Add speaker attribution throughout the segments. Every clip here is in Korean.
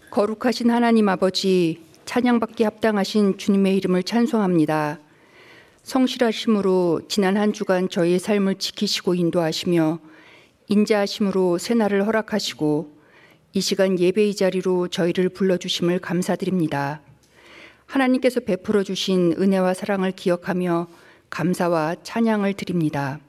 Speaker 1: 거룩하신 하나님 아버지, 찬양받기 합당하신 주님의 이름을 찬송합니다. 성실하심으로 지난 한 주간 저희의 삶을 지키시고 인도하시며 인자하심으로 새날을 허락하시고 이 시간 예배의 자리로 저희를 불러주심을 감사드립니다. 하나님께서 베풀어 주신 은혜와 사랑을 기억하며 감사와 찬양을 드립니다.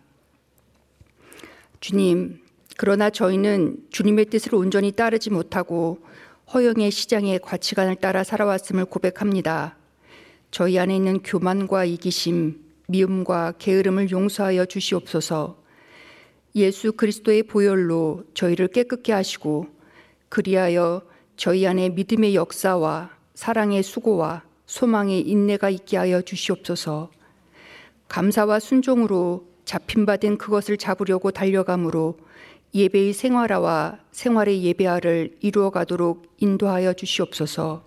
Speaker 1: 주님, 그러나 저희는 주님의 뜻을 온전히 따르지 못하고 허영의 시장의 가치관을 따라 살아왔음을 고백합니다. 저희 안에 있는 교만과 이기심, 미움과 게으름을 용서하여 주시옵소서. 예수 그리스도의 보혈로 저희를 깨끗게 하시고 그리하여 저희 안에 믿음의 역사와 사랑의 수고와 소망의 인내가 있게 하여 주시옵소서. 감사와 순종으로 잡힌바된 그것을 잡으려고 달려감으로 예배의 생활화와 생활의 예배화를 이루어가도록 인도하여 주시옵소서.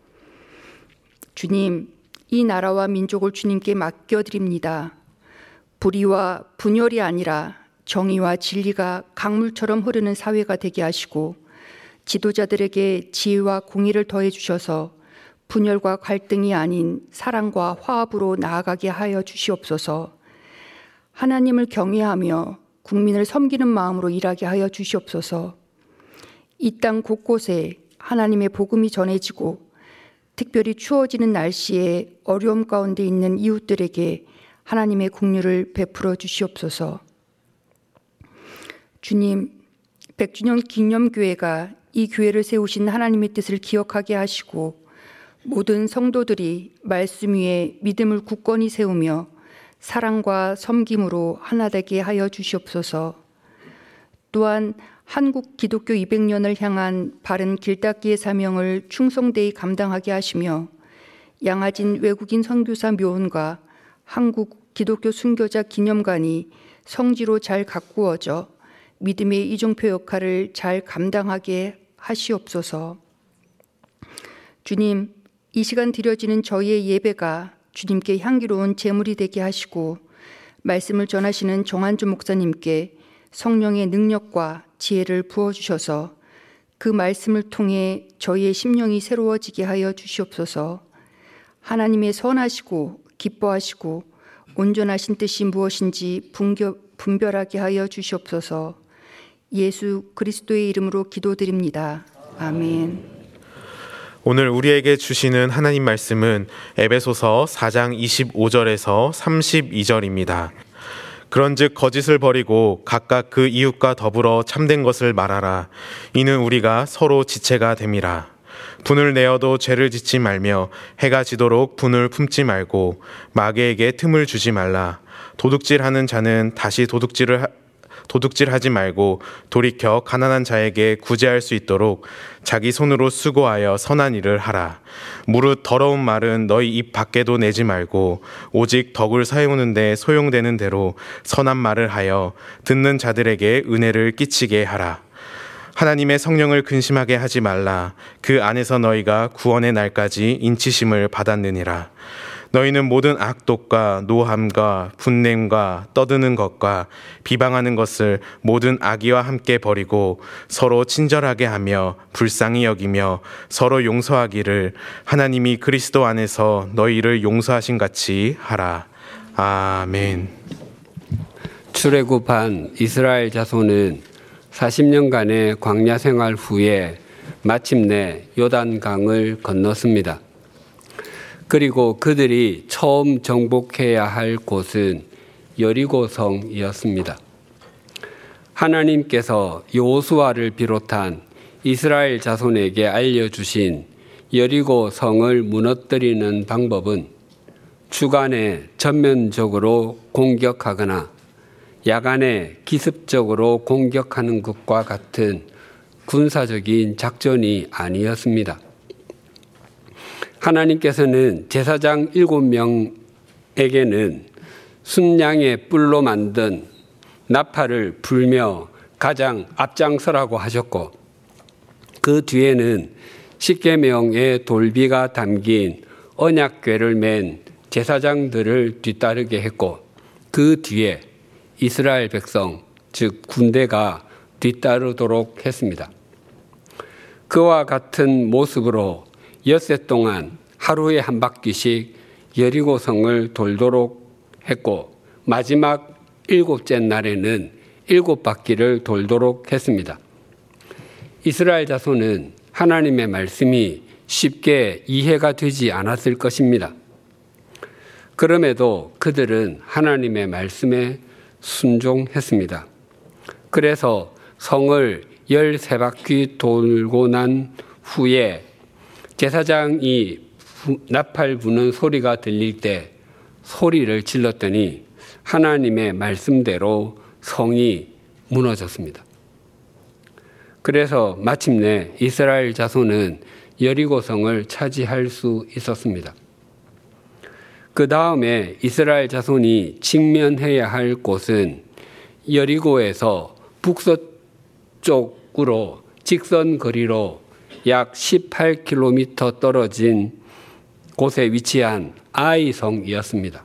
Speaker 1: 주님, 이 나라와 민족을 주님께 맡겨드립니다. 불의와 분열이 아니라 정의와 진리가 강물처럼 흐르는 사회가 되게 하시고 지도자들에게 지혜와 공의를 더해 주셔서 분열과 갈등이 아닌 사랑과 화합으로 나아가게 하여 주시옵소서. 하나님을 경외하며 국민을 섬기는 마음으로 일하게 하여 주시옵소서. 이 땅 곳곳에 하나님의 복음이 전해지고 특별히 추워지는 날씨에 어려움 가운데 있는 이웃들에게 하나님의 긍휼을 베풀어 주시옵소서. 주님, 100주년 기념교회가 이 교회를 세우신 하나님의 뜻을 기억하게 하시고 모든 성도들이 말씀 위에 믿음을 굳건히 세우며 사랑과 섬김으로 하나 되게 하여 주시옵소서. 또한 한국 기독교 200년을 향한 바른 길닦기의 사명을 충성되이 감당하게 하시며 양아진 외국인 선교사 묘원과 한국 기독교 순교자 기념관이 성지로 잘 가꾸어져 믿음의 이종표 역할을 잘 감당하게 하시옵소서. 주님, 이 시간 드려지는 저희의 예배가 주님께 향기로운 제물이 되게 하시고 말씀을 전하시는 정한주 목사님께 성령의 능력과 지혜를 부어주셔서 그 말씀을 통해 저희의 심령이 새로워지게 하여 주시옵소서. 하나님의 선하시고 기뻐하시고 온전하신 뜻이 무엇인지 분별하게 하여 주시옵소서. 예수 그리스도의 이름으로 기도드립니다. 아멘.
Speaker 2: 오늘 우리에게 주시는 하나님 말씀은 에베소서 4장 25절에서 32절입니다. 그런즉 거짓을 버리고 각각 그 이웃과 더불어 참된 것을 말하라. 이는 우리가 서로 지체가 됨이라. 분을 내어도 죄를 짓지 말며 해가 지도록 분을 품지 말고 마귀에게 틈을 주지 말라. 도둑질하는 자는 다시 도둑질하지 말고 돌이켜 가난한 자에게 구제할 수 있도록 자기 손으로 수고하여 선한 일을 하라. 무릇 더러운 말은 너희 입 밖에도 내지 말고 오직 덕을 사용하는데 소용되는 대로 선한 말을 하여 듣는 자들에게 은혜를 끼치게 하라. 하나님의 성령을 근심하게 하지 말라. 그 안에서 너희가 구원의 날까지 인치심을 받았느니라. 너희는 모든 악독과 노함과 분냄과 떠드는 것과 비방하는 것을 모든 악의와 함께 버리고 서로 친절하게 하며 불쌍히 여기며 서로 용서하기를 하나님이 그리스도 안에서 너희를 용서하신 같이 하라. 아멘.
Speaker 3: 출애굽한 이스라엘 자손은 40년간의 광야 생활 후에 마침내 요단강을 건넜습니다. 그리고 그들이 처음 정복해야 할 곳은 여리고성이었습니다. 하나님께서 여호수아를 비롯한 이스라엘 자손에게 알려주신 여리고성을 무너뜨리는 방법은 주간에 전면적으로 공격하거나 야간에 기습적으로 공격하는 것과 같은 군사적인 작전이 아니었습니다. 하나님께서는 제사장 7명에게는 순양의 뿔로 만든 나팔을 불며 가장 앞장서라고 하셨고 그 뒤에는 십계명의 돌비가 담긴 언약궤를 맨 제사장들을 뒤따르게 했고 그 뒤에 이스라엘 백성 즉 군대가 뒤따르도록 했습니다. 그와 같은 모습으로 엿새 동안 하루에 한 바퀴씩 여리고성을 돌도록 했고 마지막 7째 날에는 7바퀴를 돌도록 했습니다. 이스라엘 자손은 하나님의 말씀이 쉽게 이해가 되지 않았을 것입니다. 그럼에도 그들은 하나님의 말씀에 순종했습니다. 그래서 성을 13바퀴 돌고 난 후에 제사장이 나팔 부는 소리가 들릴 때 소리를 질렀더니 하나님의 말씀대로 성이 무너졌습니다. 그래서 마침내 이스라엘 자손은 여리고성을 차지할 수 있었습니다. 그 다음에 이스라엘 자손이 직면해야 할 곳은 여리고에서 북서쪽으로 직선 거리로 약 18km 떨어진 곳에 위치한 아이성이었습니다.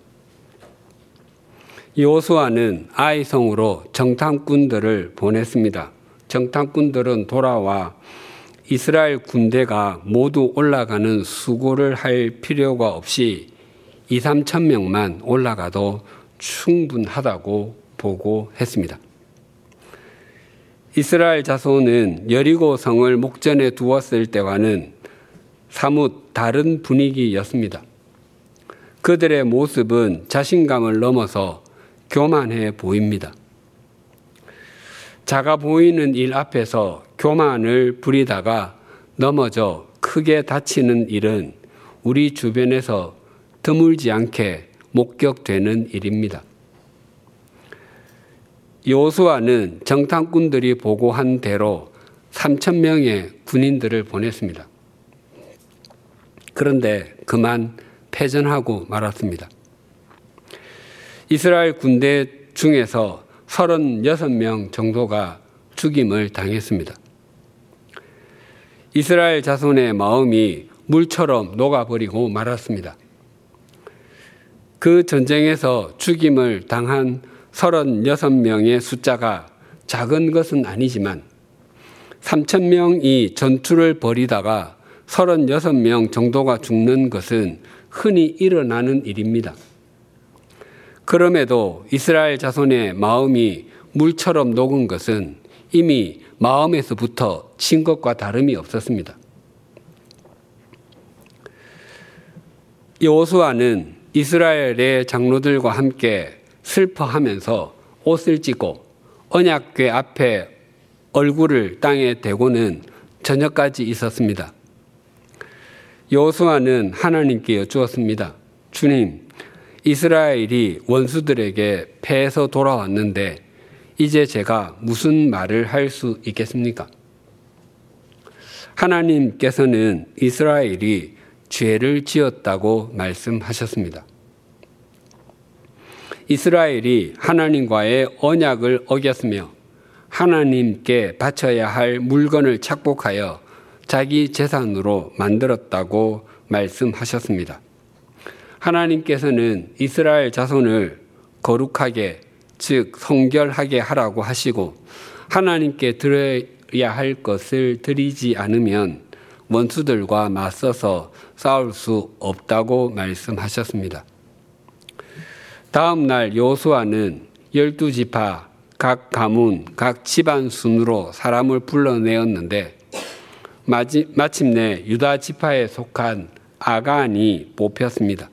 Speaker 3: 여호수아는 아이성으로 정탐꾼들을 보냈습니다. 정탐꾼들은 돌아와 이스라엘 군대가 모두 올라가는 수고를 할 필요가 없이 2-3천 명만 올라가도 충분하다고 보고했습니다. 이스라엘 자손은 여리고 성을 목전에 두었을 때와는 사뭇 다른 분위기였습니다. 그들의 모습은 자신감을 넘어서 교만해 보입니다. 작아 보이는 일 앞에서 교만을 부리다가 넘어져 크게 다치는 일은 우리 주변에서 드물지 않게 목격되는 일입니다. 여호수아는 정탐꾼들이 보고한 대로 3,000명의 군인들을 보냈습니다. 그런데 그만 패전하고 말았습니다. 이스라엘 군대 중에서 36명 정도가 죽임을 당했습니다. 이스라엘 자손의 마음이 물처럼 녹아버리고 말았습니다. 그 전쟁에서 죽임을 당한 36명의 숫자가 작은 것은 아니지만 3,000명이 전투를 벌이다가 36명 정도가 죽는 것은 흔히 일어나는 일입니다. 그럼에도 이스라엘 자손의 마음이 물처럼 녹은 것은 이미 마음에서부터 친 것과 다름이 없었습니다. 여호수아는 이스라엘의 장로들과 함께 슬퍼하면서 옷을 찢고 언약궤 앞에 얼굴을 땅에 대고는 저녁까지 있었습니다. 여호수아는 하나님께 여쭈었습니다. 주님, 이스라엘이 원수들에게 패해서 돌아왔는데 이제 제가 무슨 말을 할 수 있겠습니까? 하나님께서는 이스라엘이 죄를 지었다고 말씀하셨습니다. 이스라엘이 하나님과의 언약을 어겼으며 하나님께 바쳐야 할 물건을 착복하여 자기 재산으로 만들었다고 말씀하셨습니다. 하나님께서는 이스라엘 자손을 거룩하게, 즉 성결하게 하라고 하시고 하나님께 드려야 할 것을 드리지 않으면 원수들과 맞서서 싸울 수 없다고 말씀하셨습니다. 다음 날 여호수아는 12지파 각 가문, 각 집안 순으로 사람을 불러내었는데 마침내 유다 지파에 속한 아간이 뽑혔습니다.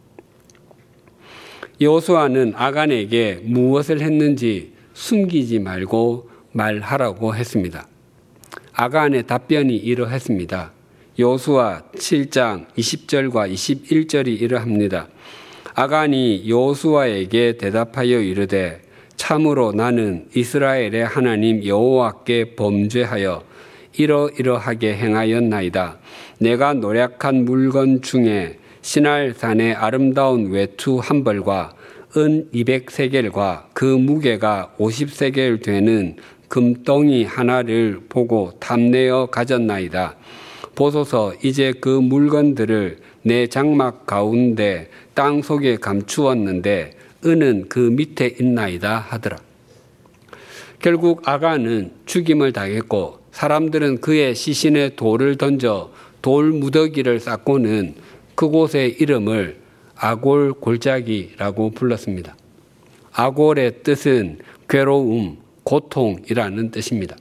Speaker 3: 여호수아는 아간에게 무엇을 했는지 숨기지 말고 말하라고 했습니다. 아간의 답변이 이러했습니다. 여호수아 7장 20절과 21절이 이러합니다. 아간이 여호수아에게 대답하여 이르되 참으로 나는 이스라엘의 하나님 여호와께 범죄하여 이러이러하게 행하였나이다. 내가 노략한 물건 중에 시날산의 아름다운 외투 한 벌과 은 200세겔과 그 무게가 50세겔 되는 금덩이 하나를 보고 탐내어 가졌나이다. 보소서 이제 그 물건들을 내 장막 가운데 땅 속에 감추었는데 은은 그 밑에 있나이다 하더라. 결국 아간은 죽임을 당했고 사람들은 그의 시신에 돌을 던져 돌 무더기를 쌓고는 그곳의 이름을 아골 골짜기라고 불렀습니다. 아골의 뜻은 괴로움, 고통이라는 뜻입니다.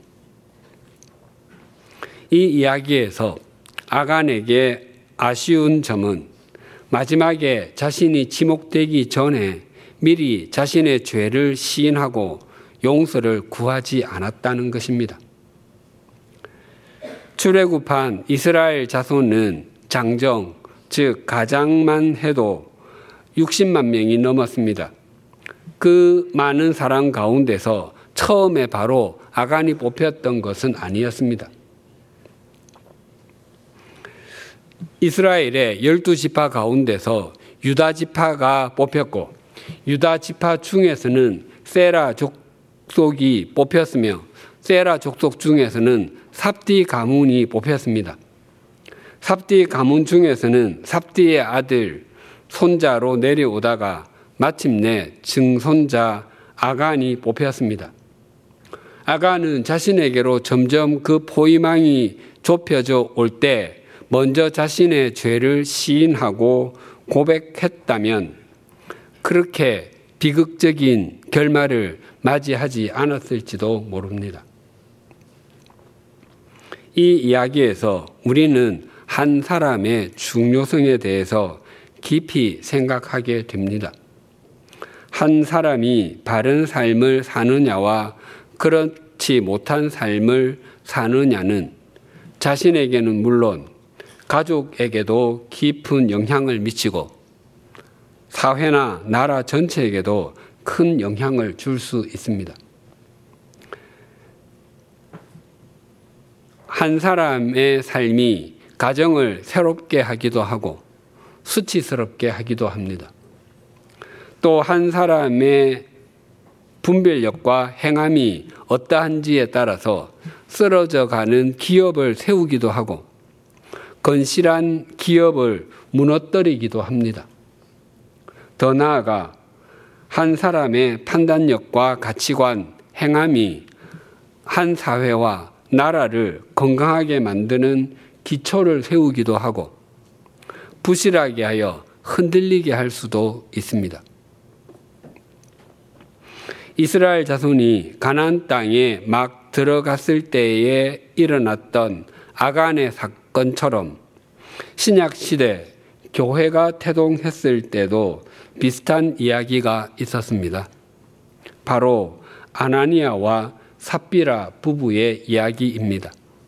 Speaker 3: 이 이야기에서 아간에게 아쉬운 점은 마지막에 자신이 지목되기 전에 미리 자신의 죄를 시인하고 용서를 구하지 않았다는 것입니다. 출애굽한 이스라엘 자손은 장정, 즉 가장만 해도 60만 명이 넘었습니다. 그 많은 사람 가운데서 처음에 바로 아간이 뽑혔던 것은 아니었습니다. 이스라엘의 12지파 가운데서 유다 지파가 뽑혔고 유다 지파 중에서는 세라 족속이 뽑혔으며 세라 족속 중에서는 삽디 가문이 뽑혔습니다. 삽디 가문 중에서는 삽디의 아들 손자로 내려오다가 마침내 증손자 아간이 뽑혔습니다. 아간은 자신에게로 점점 그 포위망이 좁혀져 올 때 먼저 자신의 죄를 시인하고 고백했다면 그렇게 비극적인 결말을 맞이하지 않았을지도 모릅니다. 이 이야기에서 우리는 한 사람의 중요성에 대해서 깊이 생각하게 됩니다. 한 사람이 바른 삶을 사느냐와 그렇지 못한 삶을 사느냐는 자신에게는 물론 가족에게도 깊은 영향을 미치고 사회나 나라 전체에게도 큰 영향을 줄 수 있습니다. 한 사람의 삶이 가정을 새롭게 하기도 하고 수치스럽게 하기도 합니다. 또 한 사람의 분별력과 행함이 어떠한지에 따라서 쓰러져 가는 기업을 세우기도 하고 건실한 기업을 무너뜨리기도 합니다. 더 나아가 한 사람의 판단력과 가치관, 행함이 한 사회와 나라를 건강하게 만드는 기초를 세우기도 하고 부실하게 하여 흔들리게 할 수도 있습니다. 이스라엘 자손이 가나안 땅에 막 들어갔을 때에 일어났던 아간의 사건처럼 신약 시대 교회가 태동했을 때도 비슷한 이야기가 있었습니다. 바로 아나니아와 삽비라 부부의 이야기입니다.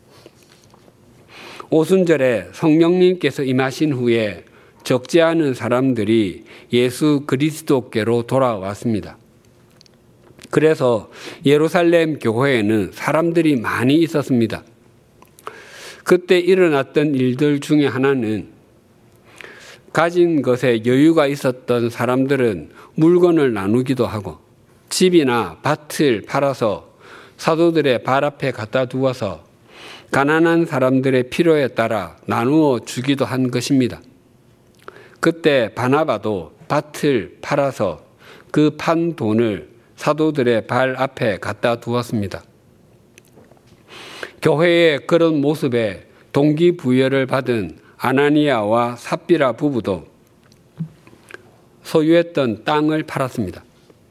Speaker 3: 오순절에 성령님께서 임하신 후에 적지 않은 사람들이 예수 그리스도께로 돌아왔습니다. 그래서 예루살렘 교회에는 사람들이 많이 있었습니다. 그때 일어났던 일들 중에 하나는 가진 것에 여유가 있었던 사람들은 물건을 나누기도 하고 집이나 밭을 팔아서 사도들의 발 앞에 갖다 두어서 가난한 사람들의 필요에 따라 나누어 주기도 한 것입니다. 그때 바나바도 밭을 팔아서 그 판 돈을 사도들의 발 앞에 갖다 두었습니다. 교회의 그런 모습에 동기부여를 받은 아나니아와 삽비라 부부도 소유했던 땅을 팔았습니다.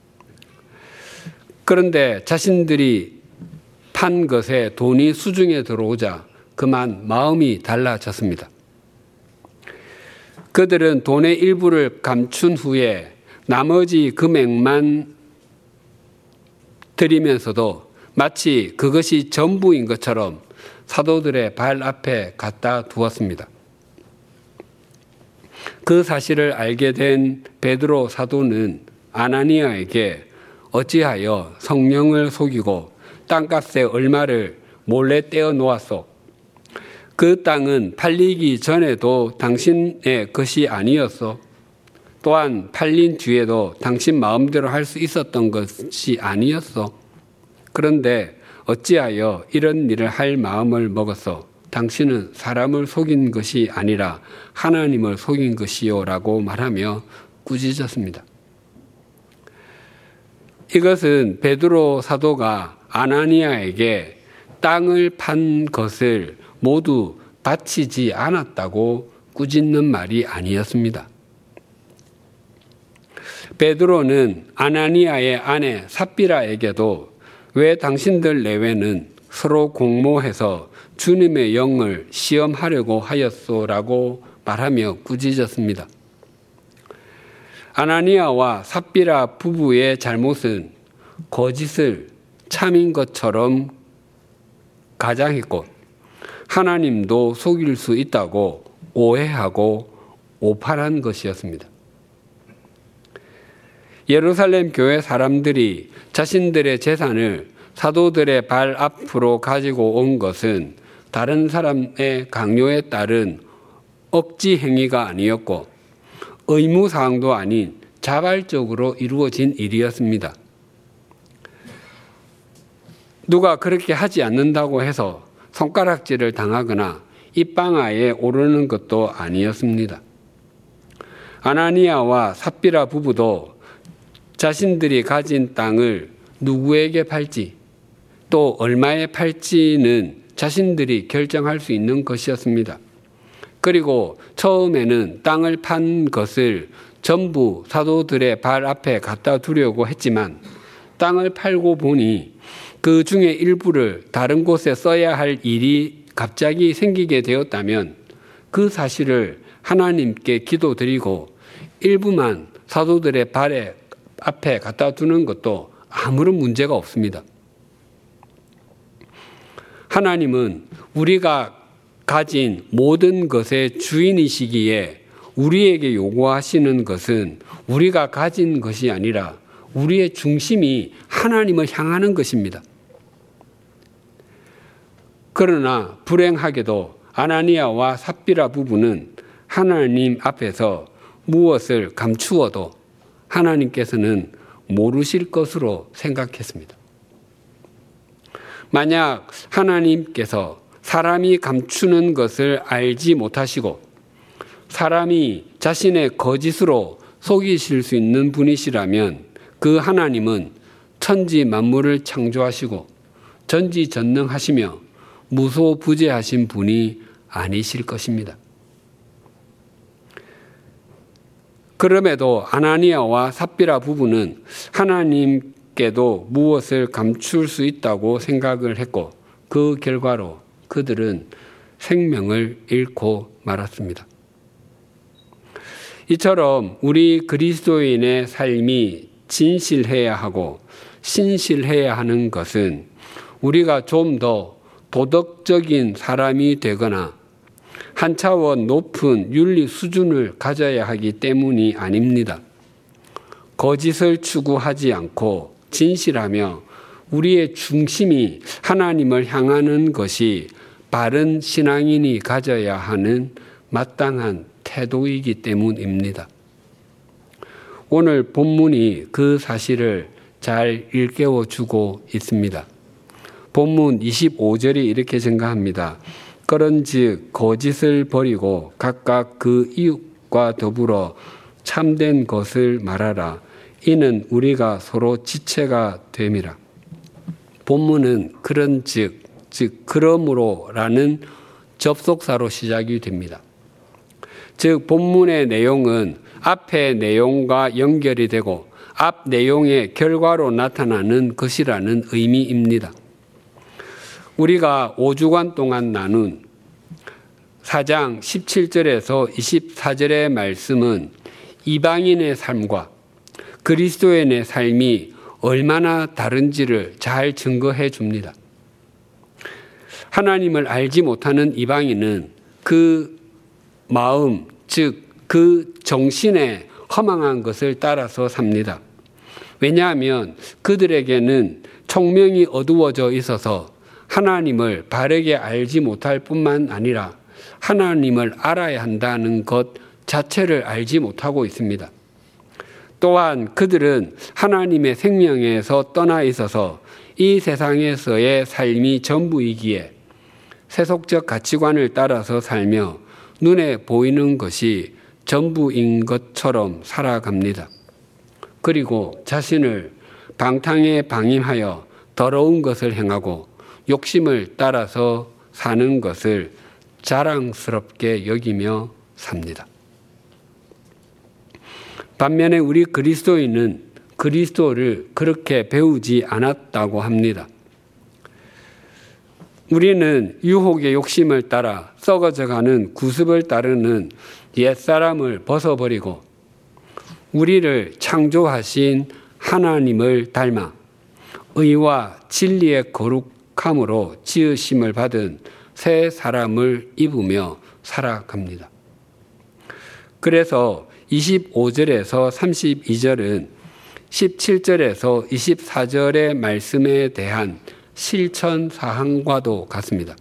Speaker 3: 그런데 자신들이 판 것에 돈이 수중에 들어오자 그만 마음이 달라졌습니다. 그들은 돈의 일부를 감춘 후에 나머지 금액만 드리면서도 마치 그것이 전부인 것처럼 사도들의 발 앞에 갖다 두었습니다. 그 사실을 알게 된 베드로 사도는 아나니아에게 어찌하여 성령을 속이고 땅값의 얼마를 몰래 떼어 놓았소? 그 땅은 팔리기 전에도 당신의 것이 아니었소? 또한 팔린 뒤에도 당신 마음대로 할 수 있었던 것이 아니었소? 그런데 어찌하여 이런 일을 할 마음을 먹었소? 당신은 사람을 속인 것이 아니라 하나님을 속인 것이요 라고 말하며 꾸짖었습니다. 이것은 베드로 사도가 아나니아에게 땅을 판 것을 모두 바치지 않았다고 꾸짖는 말이 아니었습니다. 베드로는 아나니아의 아내 삽비라에게도 왜 당신들 내외는 서로 공모해서 주님의 영을 시험하려고 하였소라고 말하며 꾸짖었습니다. 아나니아와 삽비라 부부의 잘못은 거짓을 참인 것처럼 가장했고 하나님도 속일 수 있다고 오해하고 오판한 것이었습니다. 예루살렘 교회 사람들이 자신들의 재산을 사도들의 발 앞으로 가지고 온 것은 다른 사람의 강요에 따른 억지 행위가 아니었고 의무사항도 아닌 자발적으로 이루어진 일이었습니다. 누가 그렇게 하지 않는다고 해서 손가락질을 당하거나 입방아에 오르는 것도 아니었습니다. 아나니아와 삽비라 부부도 자신들이 가진 땅을 누구에게 팔지 또 얼마에 팔지는 자신들이 결정할 수 있는 것이었습니다. 그리고 처음에는 땅을 판 것을 전부 사도들의 발 앞에 갖다 두려고 했지만 땅을 팔고 보니 그 중에 일부를 다른 곳에 써야 할 일이 갑자기 생기게 되었다면 그 사실을 하나님께 기도드리고 일부만 사도들의 발 앞에 갖다 두는 것도 아무런 문제가 없습니다. 하나님은 우리가 가진 모든 것의 주인이시기에 우리에게 요구하시는 것은 우리가 가진 것이 아니라 우리의 중심이 하나님을 향하는 것입니다. 그러나 불행하게도 아나니아와 삽비라 부부는 하나님 앞에서 무엇을 감추어도 하나님께서는 모르실 것으로 생각했습니다. 만약 하나님께서 사람이 감추는 것을 알지 못하시고 사람이 자신의 거짓으로 속이실 수 있는 분이시라면 그 하나님은 천지 만물을 창조하시고 전지전능하시며 무소부재하신 분이 아니실 것입니다. 그럼에도 아나니아와 삽비라 부부는 하나님께도 무엇을 감출 수 있다고 생각을 했고 그 결과로 그들은 생명을 잃고 말았습니다. 이처럼 우리 그리스도인의 삶이 진실해야 하고 신실해야 하는 것은 우리가 좀 더 도덕적인 사람이 되거나 한 차원 높은 윤리 수준을 가져야 하기 때문이 아닙니다. 거짓을 추구하지 않고 진실하며 우리의 중심이 하나님을 향하는 것이 바른 신앙인이 가져야 하는 마땅한 태도이기 때문입니다. 오늘 본문이 그 사실을 잘 일깨워주고 있습니다. 본문 25절이 이렇게 증가합니다. 그런즉 거짓을 버리고 각각 그 이웃과 더불어 참된 것을 말하라. 이는 우리가 서로 지체가 됨이라. 본문은 그런즉 즉 그러므로라는 접속사로 시작이 됩니다. 즉 본문의 내용은 앞의 내용과 연결이 되고 앞 내용의 결과로 나타나는 것이라는 의미입니다. 우리가 5주간 동안 나눈 4장 17절에서 24절의 말씀은 이방인의 삶과 그리스도인의 삶이 얼마나 다른지를 잘 증거해 줍니다. 하나님을 알지 못하는 이방인은 그 마음, 즉 그 정신에 허망한 것을 따라서 삽니다. 왜냐하면 그들에게는 총명이 어두워져 있어서 하나님을 바르게 알지 못할 뿐만 아니라 하나님을 알아야 한다는 것 자체를 알지 못하고 있습니다. 또한 그들은 하나님의 생명에서 떠나 있어서 이 세상에서의 삶이 전부이기에 세속적 가치관을 따라서 살며 눈에 보이는 것이 전부인 것처럼 살아갑니다. 그리고 자신을 방탕에 방임하여 더러운 것을 행하고 욕심을 따라서 사는 것을 자랑스럽게 여기며 삽니다. 반면에 우리 그리스도인은 그리스도를 그렇게 배우지 않았다고 합니다. 우리는 유혹의 욕심을 따라 썩어져가는 구습을 따르는 옛사람을 벗어버리고 우리를 창조하신 하나님을 닮아 의와 진리의 거룩함으로 지으심을 받은 새 사람을 입으며 살아갑니다. 그래서 25절에서 32절은 17절에서 24절의 말씀에 대한 실천 사항과도 같습니다.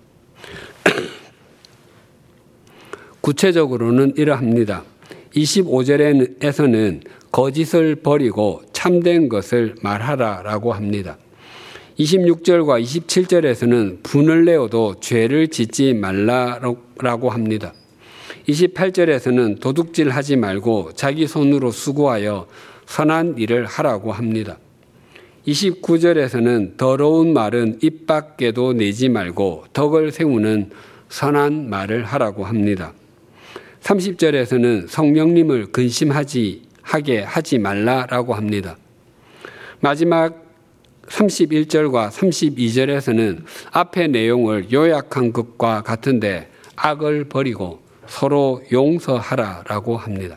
Speaker 3: 구체적으로는 이러합니다. 25절에서는 거짓을 버리고 참된 것을 말하라라고 합니다. 26절과 27절에서는 분을 내어도 죄를 짓지 말라라고 합니다. 28절에서는 도둑질하지 말고 자기 손으로 수고하여 선한 일을 하라고 합니다. 29절에서는 더러운 말은 입 밖에도 내지 말고 덕을 세우는 선한 말을 하라고 합니다. 30절에서는 성령님을 근심하게 하지 말라라고 합니다. 마지막 31절과 32절에서는 앞의 내용을 요약한 것과 같은데 악을 버리고 서로 용서하라라고 합니다.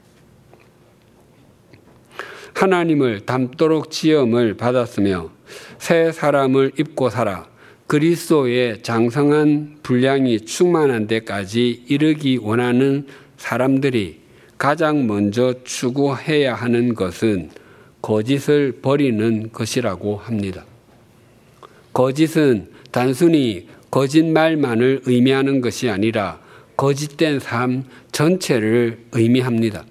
Speaker 3: 하나님을 닮도록 지음을 받았으며 새 사람을 입고 살아 그리스도의 장성한 분량이 충만한 데까지 이르기 원하는 사람들이 가장 먼저 추구해야 하는 것은 거짓을 버리는 것이라고 합니다. 거짓은 단순히 거짓말만을 의미하는 것이 아니라 거짓된 삶 전체를 의미합니다.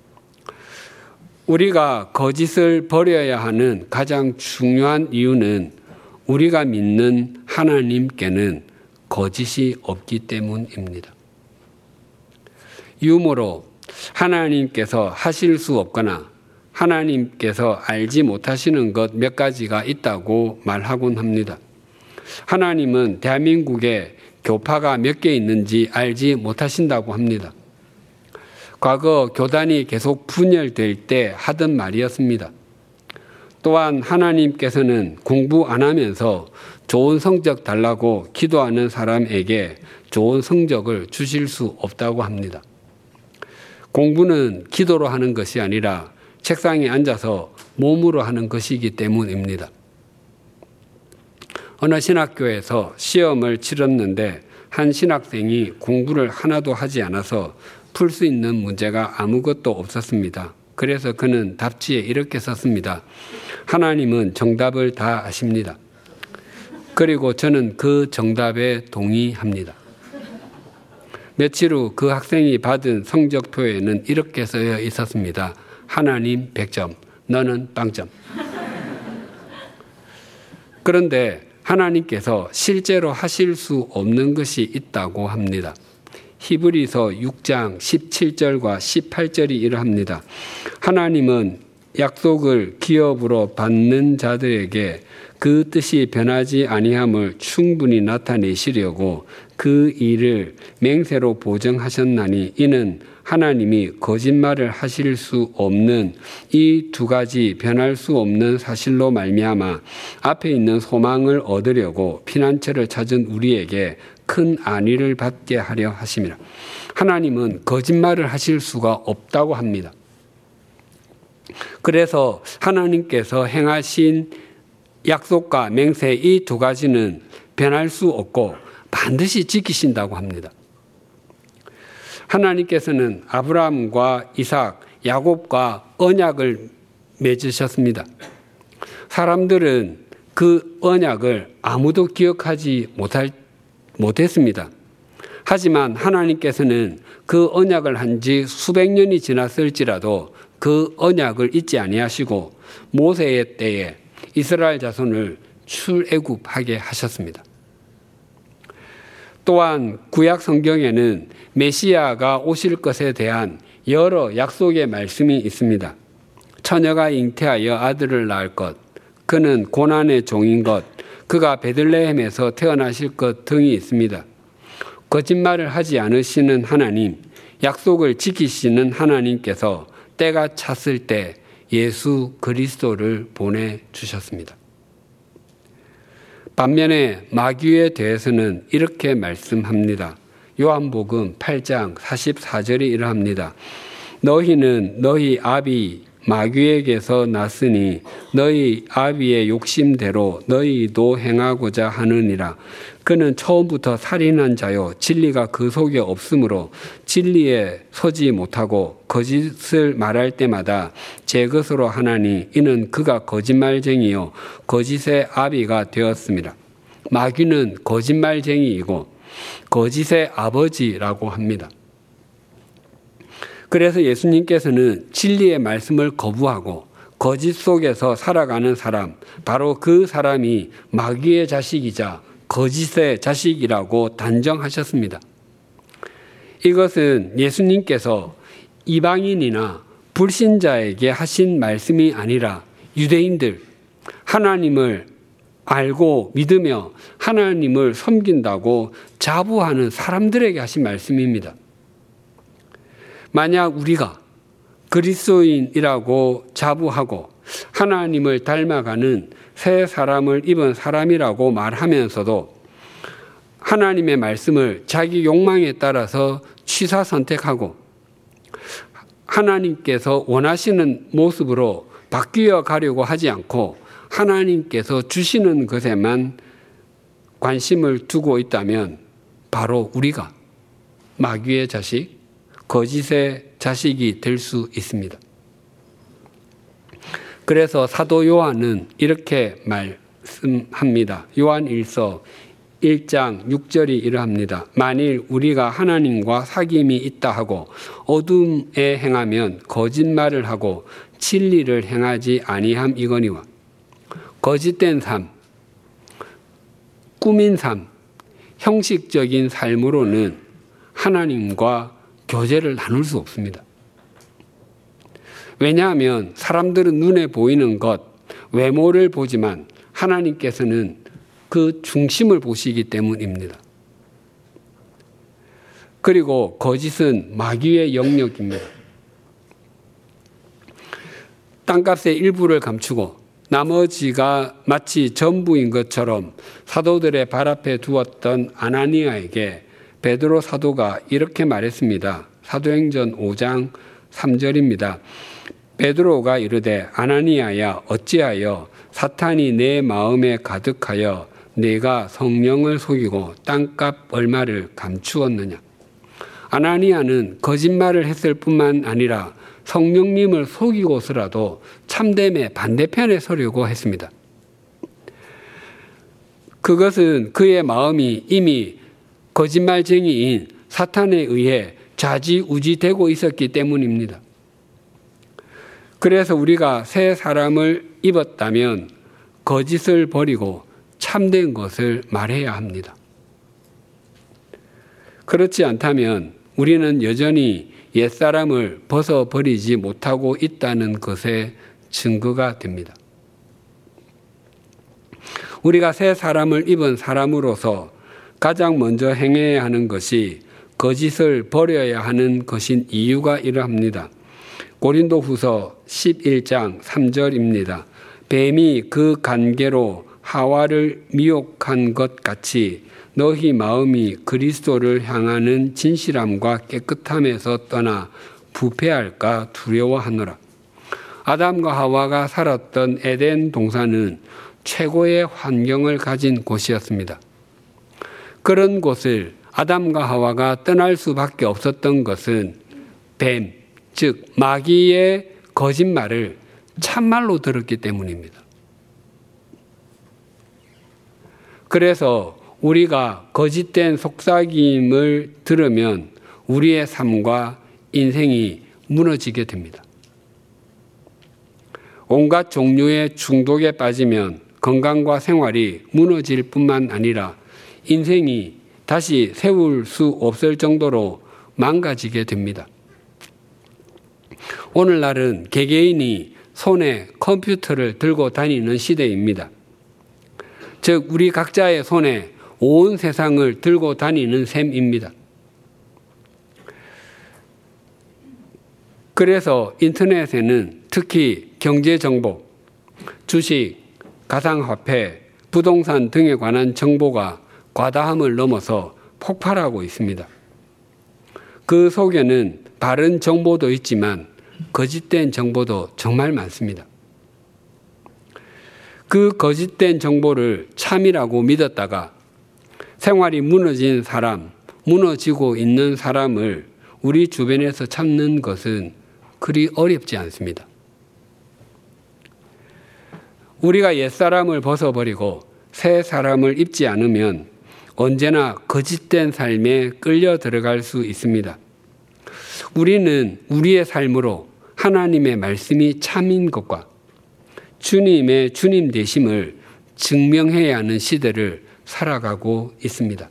Speaker 3: 우리가 거짓을 버려야 하는 가장 중요한 이유는 우리가 믿는 하나님께는 거짓이 없기 때문입니다. 유머로 하나님께서 하실 수 없거나 하나님께서 알지 못하시는 것 몇 가지가 있다고 말하곤 합니다. 하나님은 대한민국에 교파가 몇 개 있는지 알지 못하신다고 합니다. 과거 교단이 계속 분열될 때 하던 말이었습니다. 또한 하나님께서는 공부 안 하면서 좋은 성적 달라고 기도하는 사람에게 좋은 성적을 주실 수 없다고 합니다. 공부는 기도로 하는 것이 아니라 책상에 앉아서 몸으로 하는 것이기 때문입니다. 어느 신학교에서 시험을 치렀는데 한 신학생이 공부를 하나도 하지 않아서 풀 수 있는 문제가 아무것도 없었습니다. 그래서 그는 답지에 이렇게 썼습니다. 하나님은 정답을 다 아십니다. 그리고 저는 그 정답에 동의합니다. 며칠 후 그 학생이 받은 성적표에는 이렇게 쓰여 있었습니다. 하나님 100점, 너는 빵점. 그런데 하나님께서 실제로 하실 수 없는 것이 있다고 합니다. 히브리서 6장 17절과 18절이 이러합니다. 하나님은 약속을 기업으로 받는 자들에게 그 뜻이 변하지 아니함을 충분히 나타내시려고 그 일을 맹세로 보정하셨나니 이는 하나님이 거짓말을 하실 수 없는 이 두 가지 변할 수 없는 사실로 말미암아 앞에 있는 소망을 얻으려고 피난처를 찾은 우리에게 큰 안위를 받게 하려 하심이라. 하나님은 거짓말을 하실 수가 없다고 합니다. 그래서 하나님께서 행하신 약속과 맹세 이 두 가지는 변할 수 없고 반드시 지키신다고 합니다. 하나님께서는 아브라함과 이삭, 야곱과 언약을 맺으셨습니다. 사람들은 그 언약을 아무도 기억하지 못했습니다. 하지만 하나님께서는 그 언약을 한 지 수백 년이 지났을지라도 그 언약을 잊지 아니하시고 모세의 때에 이스라엘 자손을 출애굽하게 하셨습니다. 또한 구약 성경에는 메시아가 오실 것에 대한 여러 약속의 말씀이 있습니다. 처녀가 잉태하여 아들을 낳을 것, 그는 고난의 종인 것, 그가 베들레헴에서 태어나실 것 등이 있습니다. 거짓말을 하지 않으시는 하나님, 약속을 지키시는 하나님께서 때가 찼을 때 예수 그리스도를 보내주셨습니다. 반면에 마귀에 대해서는 이렇게 말씀합니다. 요한복음 8장 44절이 이러합니다. 너희는 너희 아비 마귀에게서 났으니 너희 아비의 욕심대로 너희도 행하고자 하느니라. 그는 처음부터 살인한 자요 진리가 그 속에 없으므로 진리에 서지 못하고 거짓을 말할 때마다 제 것으로 하나니 이는 그가 거짓말쟁이요 거짓의 아비가 되었습니다. 마귀는 거짓말쟁이이고 거짓의 아버지라고 합니다. 그래서 예수님께서는 진리의 말씀을 거부하고 거짓 속에서 살아가는 사람, 바로 그 사람이 마귀의 자식이자 거짓의 자식이라고 단정하셨습니다. 이것은 예수님께서 이방인이나 불신자에게 하신 말씀이 아니라 유대인들, 하나님을 알고 믿으며 하나님을 섬긴다고 자부하는 사람들에게 하신 말씀입니다. 만약 우리가 그리스도인이라고 자부하고 하나님을 닮아가는 새 사람을 입은 사람이라고 말하면서도 하나님의 말씀을 자기 욕망에 따라서 취사 선택하고 하나님께서 원하시는 모습으로 바뀌어 가려고 하지 않고 하나님께서 주시는 것에만 관심을 두고 있다면 바로 우리가 마귀의 자식, 거짓의 자식이 될 수 있습니다. 그래서 사도 요한은 이렇게 말씀합니다. 요한 1서 1장 6절이 이러합니다. 만일 우리가 하나님과 사귐이 있다 하고 어둠에 행하면 거짓말을 하고 진리를 행하지 아니함이거니와. 거짓된 삶, 꾸민 삶, 형식적인 삶으로는 하나님과 교제를 나눌 수 없습니다. 왜냐하면 사람들은 눈에 보이는 것, 외모를 보지만 하나님께서는 그 중심을 보시기 때문입니다. 그리고 거짓은 마귀의 영역입니다. 땅값의 일부를 감추고 나머지가 마치 전부인 것처럼 사도들의 발 앞에 두었던 아나니아에게 베드로 사도가 이렇게 말했습니다. 사도행전 5장 3절입니다. 베드로가 이르되 아나니아야 어찌하여 사탄이 내 마음에 가득하여 내가 성령을 속이고 땅값 얼마를 감추었느냐. 아나니아는 거짓말을 했을 뿐만 아니라 성령님을 속이고서라도 참됨의 반대편에 서려고 했습니다. 그것은 그의 마음이 이미 거짓말쟁이인 사탄에 의해 좌지우지되고 있었기 때문입니다. 그래서 우리가 새 사람을 입었다면 거짓을 버리고 참된 것을 말해야 합니다. 그렇지 않다면 우리는 여전히 옛사람을 벗어버리지 못하고 있다는 것의 증거가 됩니다. 우리가 새 사람을 입은 사람으로서 가장 먼저 행해야 하는 것이 거짓을 버려야 하는 것인 이유가 이러합니다. 고린도후서 11장 3절입니다. 뱀이 그 관계로 하와를 미혹한 것 같이 너희 마음이 그리스도를 향하는 진실함과 깨끗함에서 떠나 부패할까 두려워하노라. 아담과 하와가 살았던 에덴 동산은 최고의 환경을 가진 곳이었습니다. 그런 곳을 아담과 하와가 떠날 수밖에 없었던 것은 뱀, 즉 마귀의 거짓말을 참말로 들었기 때문입니다. 그래서 우리가 거짓된 속삭임을 들으면 우리의 삶과 인생이 무너지게 됩니다. 온갖 종류의 중독에 빠지면 건강과 생활이 무너질 뿐만 아니라 인생이 다시 세울 수 없을 정도로 망가지게 됩니다. 오늘날은 개개인이 손에 컴퓨터를 들고 다니는 시대입니다. 즉 우리 각자의 손에 온 세상을 들고 다니는 셈입니다. 그래서 인터넷에는 특히 경제정보, 주식, 가상화폐, 부동산 등에 관한 정보가 과다함을 넘어서 폭발하고 있습니다. 그 속에는 바른 정보도 있지만 거짓된 정보도 정말 많습니다. 그 거짓된 정보를 참이라고 믿었다가 생활이 무너진 사람, 무너지고 있는 사람을 우리 주변에서 찾는 것은 그리 어렵지 않습니다. 우리가 옛사람을 벗어버리고 새 사람을 입지 않으면 언제나 거짓된 삶에 끌려 들어갈 수 있습니다. 우리는 우리의 삶으로 하나님의 말씀이 참인 것과 주님의 주님 되심을 증명해야 하는 시대를 살아가고 있습니다.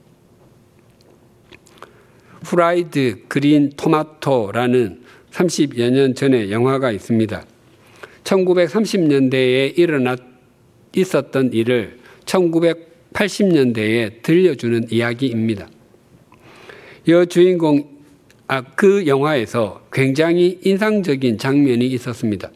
Speaker 3: 프라이드 그린 토마토라는 30여 년 전의 영화가 있습니다. 1930년대에 있었던 일을 1980년대에 들려주는 이야기입니다. 그 영화에서 굉장히 인상적인 장면이 있었습니다.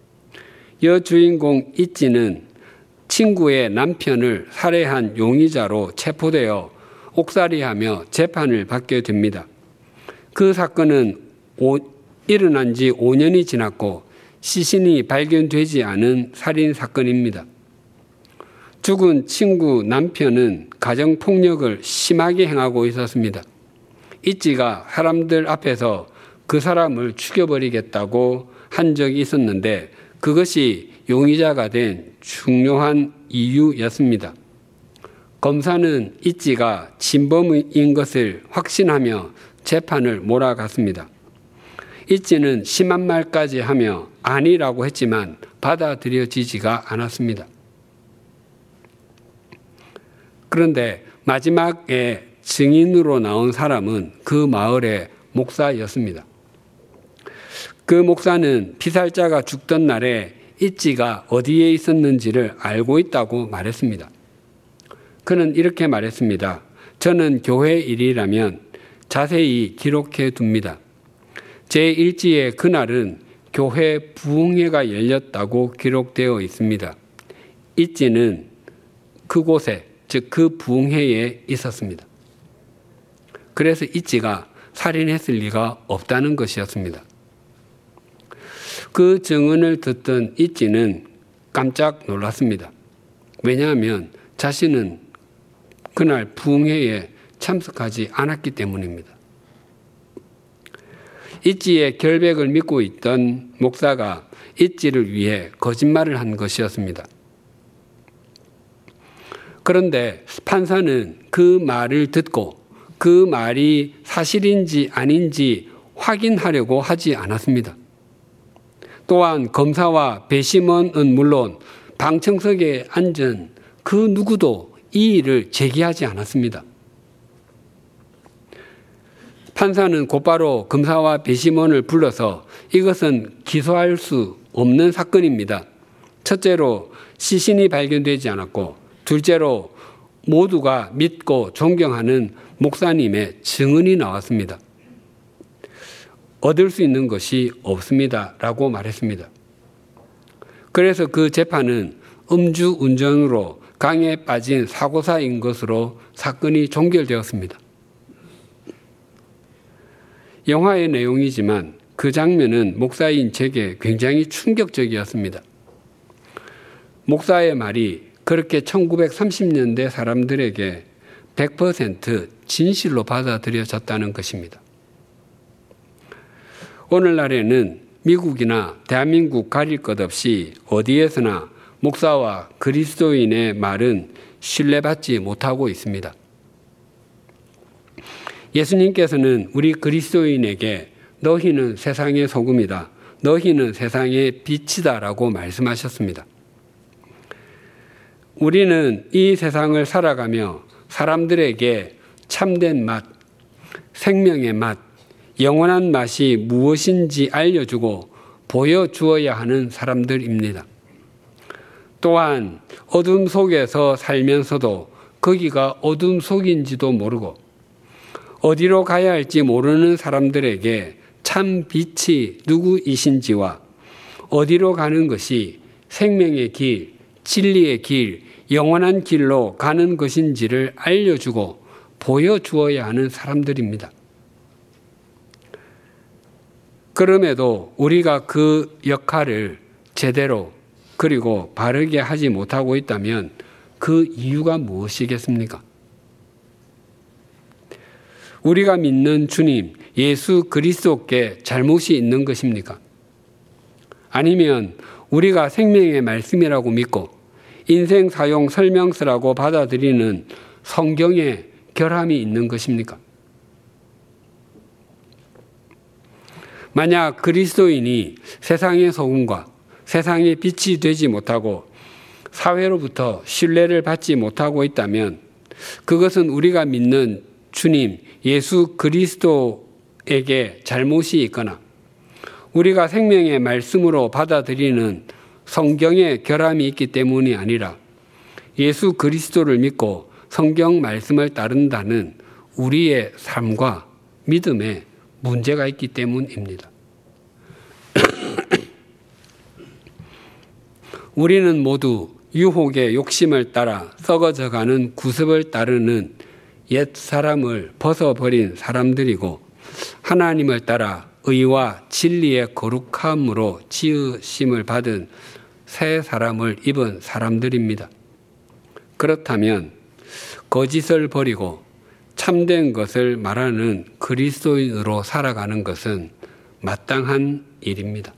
Speaker 3: 여주인공 이찌는 친구의 남편을 살해한 용의자로 체포되어 옥살이하며 재판을 받게 됩니다. 그 사건은 일어난 지 5년이 지났고 시신이 발견되지 않은 살인 사건입니다. 죽은 친구 남편은 가정폭력을 심하게 행하고 있었습니다. 이찌가 사람들 앞에서 그 사람을 죽여버리겠다고 한 적이 있었는데 그것이 용의자가 된 중요한 이유였습니다. 검사는 이찌가 진범인 것을 확신하며 재판을 몰아갔습니다. 이찌는 심한 말까지 하며 아니라고 했지만 받아들여지지가 않았습니다. 그런데 마지막에 증인으로 나온 사람은 그 마을의 목사였습니다. 그 목사는 피살자가 죽던 날에 이찌가 어디에 있었는지를 알고 있다고 말했습니다. 그는 이렇게 말했습니다. 저는 교회 일이라면 자세히 기록해 둡니다. 제 일지에 그날은 교회 부흥회가 열렸다고 기록되어 있습니다. 이찌는 그곳에, 즉 그 부흥회에 있었습니다. 그래서 이찌가 살인했을 리가 없다는 것이었습니다. 그 증언을 듣던 이찌는 깜짝 놀랐습니다. 왜냐하면 자신은 그날 부흥회에 참석하지 않았기 때문입니다. 이찌의 결백을 믿고 있던 목사가 이찌를 위해 거짓말을 한 것이었습니다. 그런데 판사는 그 말을 듣고 그 말이 사실인지 아닌지 확인하려고 하지 않았습니다. 또한 검사와 배심원은 물론 방청석에 앉은 그 누구도 이 일을 제기하지 않았습니다. 판사는 곧바로 검사와 배심원을 불러서 이것은 기소할 수 없는 사건입니다. 첫째로 시신이 발견되지 않았고 둘째로 모두가 믿고 존경하는 목사님의 증언이 나왔습니다. 얻을 수 있는 것이 없습니다. 라고 말했습니다. 그래서 그 재판은 음주운전으로 강에 빠진 사고사인 것으로 사건이 종결되었습니다. 영화의 내용이지만 그 장면은 목사인 제게 굉장히 충격적이었습니다. 목사의 말이 그렇게 1930년대 사람들에게 100% 진실로 받아들여졌다는 것입니다. 오늘날에는 미국이나 대한민국 가릴 것 없이 어디에서나 목사와 그리스도인의 말은 신뢰받지 못하고 있습니다. 예수님께서는 우리 그리스도인에게 너희는 세상의 소금이다. 너희는 세상의 빛이다 라고 말씀하셨습니다. 우리는 이 세상을 살아가며 사람들에게 참된 맛, 생명의 맛, 영원한 맛이 무엇인지 알려주고 보여주어야 하는 사람들입니다. 또한 어둠 속에서 살면서도 거기가 어둠 속인지도 모르고 어디로 가야 할지 모르는 사람들에게 참 빛이 누구이신지와 어디로 가는 것이 생명의 길, 진리의 길, 영원한 길로 가는 것인지를 알려주고 보여주어야 하는 사람들입니다. 그럼에도 우리가 그 역할을 제대로 그리고 바르게 하지 못하고 있다면 그 이유가 무엇이겠습니까? 우리가 믿는 주님 예수 그리스도께 잘못이 있는 것입니까? 아니면 우리가 생명의 말씀이라고 믿고 인생 사용 설명서라고 받아들이는 성경에 결함이 있는 것입니까? 만약 그리스도인이 세상의 소금과 세상의 빛이 되지 못하고 사회로부터 신뢰를 받지 못하고 있다면 그것은 우리가 믿는 주님 예수 그리스도에게 잘못이 있거나 우리가 생명의 말씀으로 받아들이는 성경에 결함이 있기 때문이 아니라 예수 그리스도를 믿고 성경 말씀을 따른다는 우리의 삶과 믿음에 문제가 있기 때문입니다. 우리는 모두 유혹의 욕심을 따라 썩어져가는 구습을 따르는 옛 사람을 벗어버린 사람들이고 하나님을 따라 의와 진리의 거룩함으로 지으심을 받은 새 사람을 입은 사람들입니다. 그렇다면 거짓을 버리고 참된 것을 말하는 그리스도인으로 살아가는 것은 마땅한 일입니다.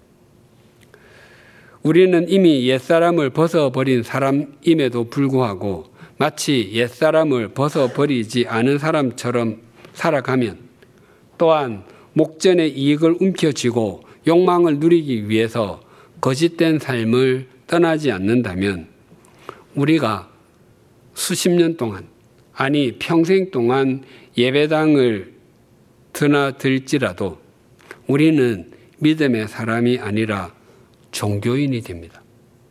Speaker 3: 우리는 이미 옛사람을 벗어버린 사람임에도 불구하고 마치 옛사람을 벗어버리지 않은 사람처럼 살아가면 또한 목전의 이익을 움켜쥐고 욕망을 누리기 위해서 거짓된 삶을 떠나지 않는다면 우리가 수십 년 동안 아니 평생 동안 예배당을 드나들지라도 우리는 믿음의 사람이 아니라 종교인이 됩니다.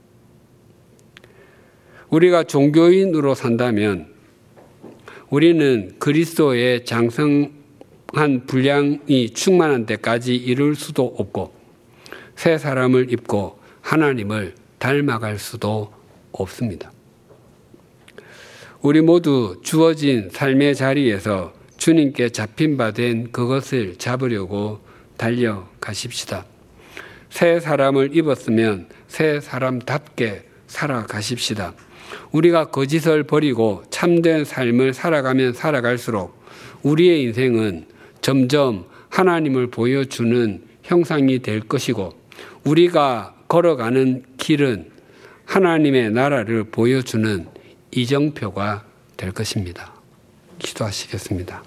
Speaker 3: 우리가 종교인으로 산다면 우리는 그리스도의 장성한 분량이 충만한 데까지 이룰 수도 없고 새 사람을 입고 하나님을 닮아갈 수도 없습니다. 우리 모두 주어진 삶의 자리에서 주님께 잡힌 바 된 그것을 잡으려고 달려가십시다. 새 사람을 입었으면 새 사람답게 살아가십시다. 우리가 거짓을 버리고 참된 삶을 살아가면 살아갈수록 우리의 인생은 점점 하나님을 보여주는 형상이 될 것이고 우리가 걸어가는 길은 하나님의 나라를 보여주는 이정표가 될 것입니다. 기도하시겠습니다.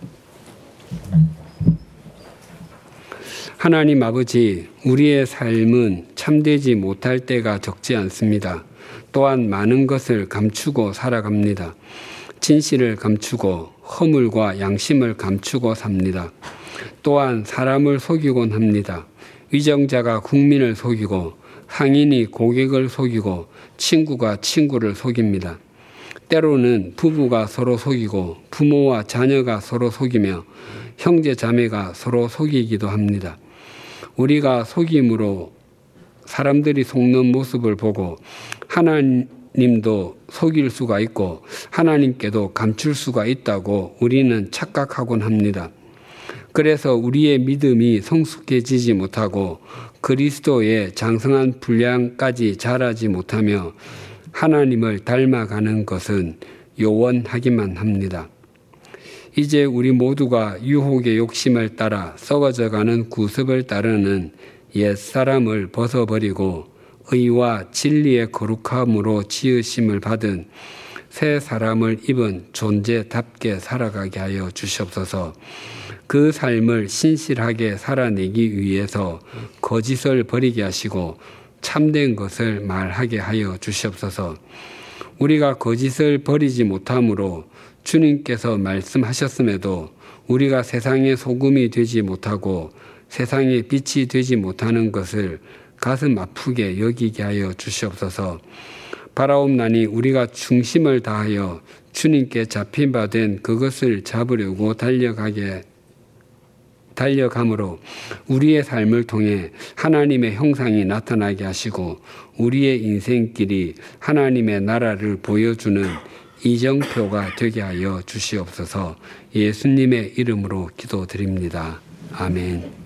Speaker 3: 하나님 아버지, 우리의 삶은 참되지 못할 때가 적지 않습니다. 또한 많은 것을 감추고 살아갑니다. 진실을 감추고 허물과 양심을 감추고 삽니다. 또한 사람을 속이곤 합니다. 위정자가 국민을 속이고 상인이 고객을 속이고 친구가 친구를 속입니다. 때로는 부부가 서로 속이고 부모와 자녀가 서로 속이며 형제 자매가 서로 속이기도 합니다. 우리가 속임으로 사람들이 속는 모습을 보고 하나님도 속일 수가 있고 하나님께도 감출 수가 있다고 우리는 착각하곤 합니다. 그래서 우리의 믿음이 성숙해지지 못하고 그리스도의 장성한 분량까지 자라지 못하며 하나님을 닮아가는 것은 요원하기만 합니다. 이제 우리 모두가 유혹의 욕심을 따라 썩어져가는 구습을 따르는 옛사람을 벗어버리고 의와 진리의 거룩함으로 지으심을 받은 새 사람을 입은 존재답게 살아가게 하여 주시옵소서. 그 삶을 신실하게 살아내기 위해서 거짓을 버리게 하시고 참된 것을 말하게 하여 주시옵소서. 우리가 거짓을 버리지 못함으로 주님께서 말씀하셨음에도 우리가 세상의 소금이 되지 못하고 세상의 빛이 되지 못하는 것을 가슴 아프게 여기게 하여 주시옵소서. 바라옵나니 우리가 중심을 다하여 주님께 잡힌 바 된 그것을 잡으려고 달려감으로 우리의 삶을 통해 하나님의 형상이 나타나게 하시고 우리의 인생길이 하나님의 나라를 보여주는 이정표가 되게 하여 주시옵소서. 예수님의 이름으로 기도드립니다. 아멘.